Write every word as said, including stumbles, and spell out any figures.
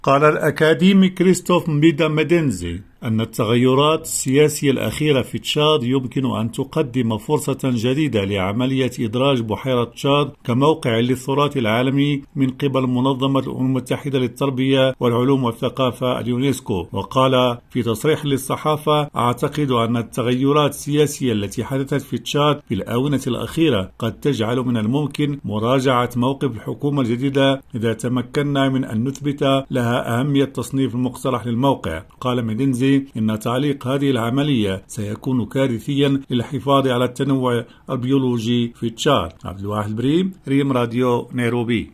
قال الأكاديمي كريستوف مبيدا مدينزي أن التغيرات السياسية الأخيرة في تشاد يمكن أن تقدم فرصة جديدة لعملية إدراج بحيرة تشاد كموقع للتراث العالمي من قبل منظمة الأمم المتحدة للتربية والعلوم والثقافة اليونسكو. وقال في تصريح للصحافة: أعتقد أن التغيرات السياسية التي حدثت في تشاد في الآونة الأخيرة قد تجعل من الممكن مراجعة موقف الحكومة الجديدة إذا تمكنا من أن نثبت لها أهمية تصنيف المقترح للموقع. قال مدينزي إن تعليق هذه العملية سيكون كارثيا للحفاظ على التنوع البيولوجي في تشاد. عبد الواحد بريم، ريم راديو، نيروبي.